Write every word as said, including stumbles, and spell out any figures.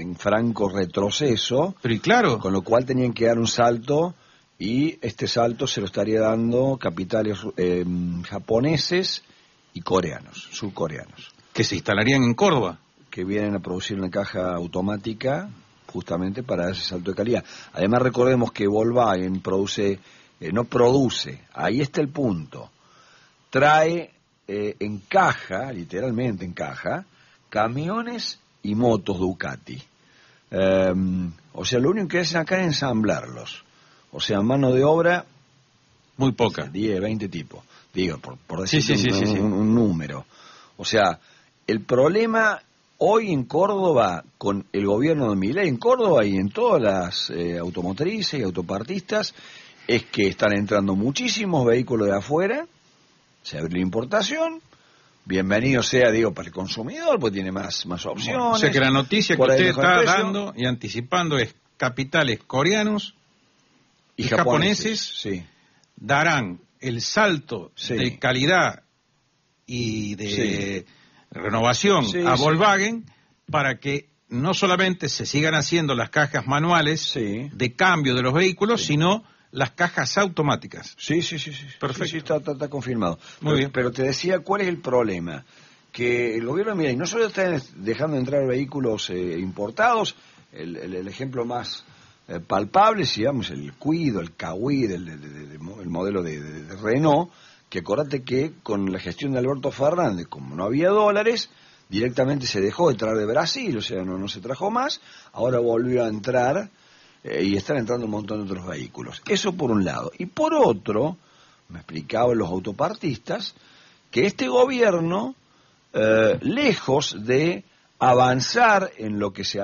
en franco retroceso, pero y claro, con lo cual tenían que dar un salto, y este salto se lo estaría dando capitales eh, japoneses y coreanos, surcoreanos. Que se instalarían en Córdoba. Que vienen a producir una caja automática justamente para dar ese salto de calidad. Además recordemos que Volkswagen produce, eh, no produce, ahí está el punto, trae eh, en caja, literalmente en caja, camiones y motos Ducati. Eh, o sea, lo único que hacen acá es ensamblarlos. O sea, mano de obra... Muy poca. diez, veinte tipos. Digo, por, por decir sí, sí, un, sí, sí, sí. Un, un número. O sea, el problema hoy en Córdoba, con el gobierno de Milei en Córdoba y en todas las eh, automotrices y autopartistas, es que están entrando muchísimos vehículos de afuera, se abre la importación, bienvenido sea, digo, para el consumidor, pues tiene más, más opciones. Bueno, o sea que la noticia que usted está dando y anticipando es capitales coreanos y, y japoneses, japoneses sí. darán el salto sí. de calidad y de sí. renovación sí, a sí. Volkswagen para que no solamente se sigan haciendo las cajas manuales sí. de cambio de los vehículos, sí. sino las cajas automáticas. Sí, sí, sí, sí. Perfecto. Sí, sí, está, está, está confirmado. Muy pero, bien. Pero te decía, ¿cuál es el problema? Que el gobierno, mira, y no solo está dejando entrar vehículos eh, importados, el, el, el ejemplo más eh, palpable, digamos, el Cuido, el Kawid, el, el, el, el modelo de, de, de Renault, que acordate que con la gestión de Alberto Fernández, como no había dólares, directamente se dejó de traer de Brasil, o sea, no, no se trajo más, ahora volvió a entrar eh, y están entrando un montón de otros vehículos. Eso por un lado. Y por otro, me explicaban los autopartistas, que este gobierno, eh, lejos de avanzar en lo que se